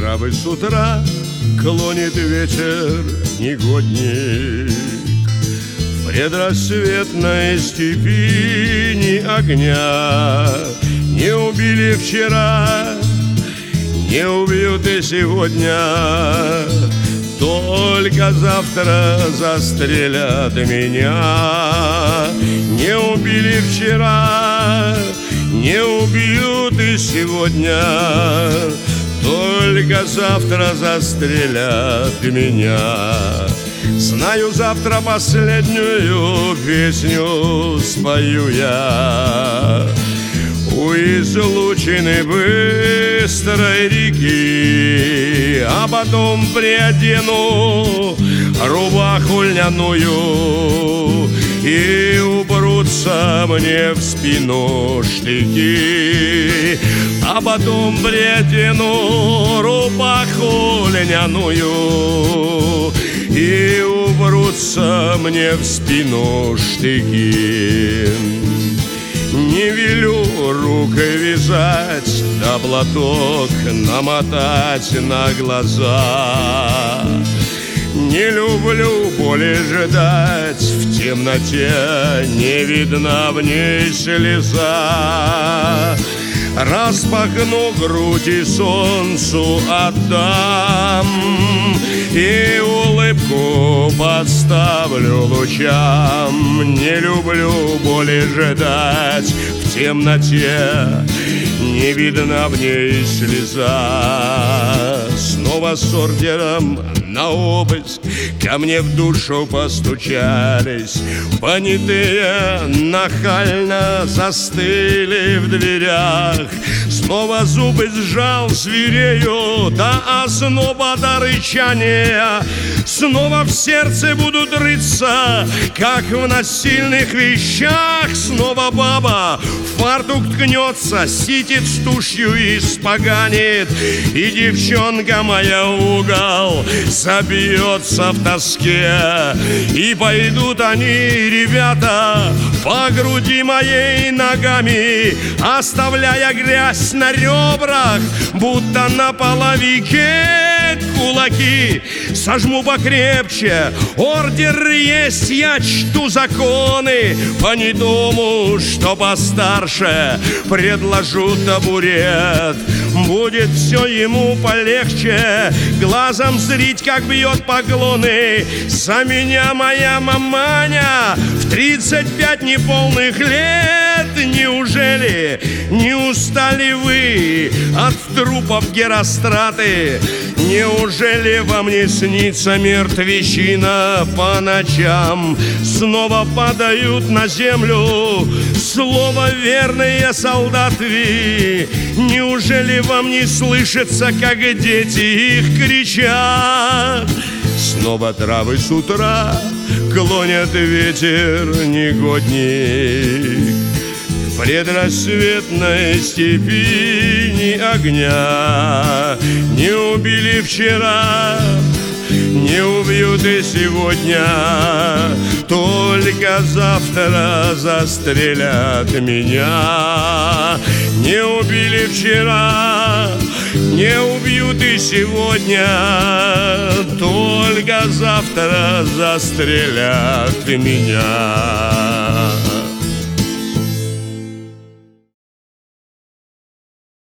травы с утра клонит ветер негодник. В предрассветной степи ни огня. Не убили вчера, не убьют и сегодня. Только завтра застрелят меня. Не убили вчера, не убьют и сегодня. Только завтра застрелят меня. Знаю, завтра последнюю песню спою я у излучины быстрой реки, а потом приодену рубаху льняную, и упрутся мне в спину штыки. А потом приодену рубаху льняную, и упрутся мне в спину штыки. Не велю рукой вязать, да платок намотать на глаза. Не люблю боли ждать, в темноте не видна в ней слеза. Распахну грудь и солнцу отдам, и улыбку подставлю лучам. Не люблю боли ждать, в темноте не видна в ней слеза. Снова с ордером на обыск ко мне в душу постучались. Понятые нахально застыли в дверях. Снова зубы сжал, свирею до озноба, до рычания. Снова в сердце будут рыться, как в насильных вещах. Снова баба в фартук ткнется, ситит с тушью и испоганит. И девчонка моя в угол забьется в тоске. И пойдут они, ребята, по груди моей ногами, оставляя грязь на ребрах, будто на половике кулаки. Сожму покрепче, ордер есть, я чту законы. Понятому, что постарше, предложу табурет. Будет все ему полегче глазом зрить, как бьет поклоны. За меня моя маманя в 35 неполных лет. Неужели не устали вы от трупов Геростраты? Неужели вам не снится мертвечина по ночам? Снова падают на землю слово верные солдаты. Неужели вам не слышится, как дети их кричат? Снова травы с утра клонят ветер негодник. В предрассветной степи ни огня. Не убили вчера, не убьют и сегодня. Только завтра застрелят меня. Не убили вчера, не убьют и сегодня. Только завтра застрелят меня.